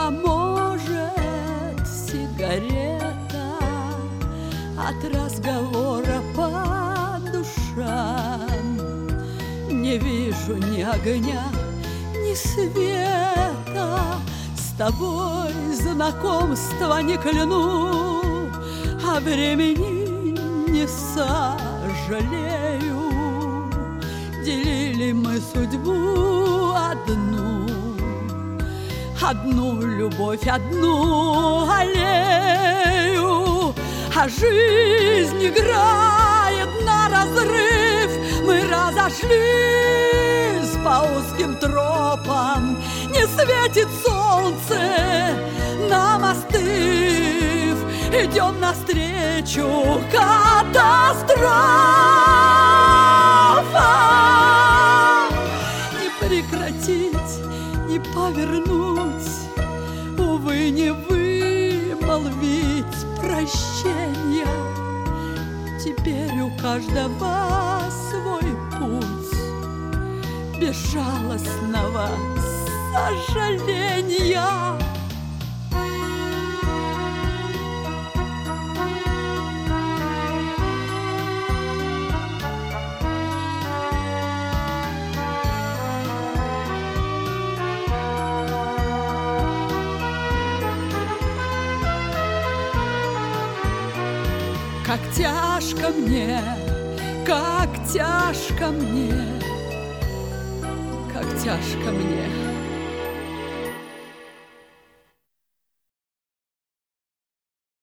поможет сигарета от разговора по душам. Не вижу ни огня, ни света, с тобой знакомства не кляну, а времени не сожалею. Делили мы судьбу одну любовь, одну аллею, а жизнь играет на разрыв. Мы разошлись по узким тропам, не светит солнце, нам остыв, идем навстречу катастрофа. Не прекратить, не повернуть, увы, не вымолвить прощения. Теперь у каждого свой путь безжалостного сожаления. Как тяжко мне, как тяжко мне, как тяжко мне.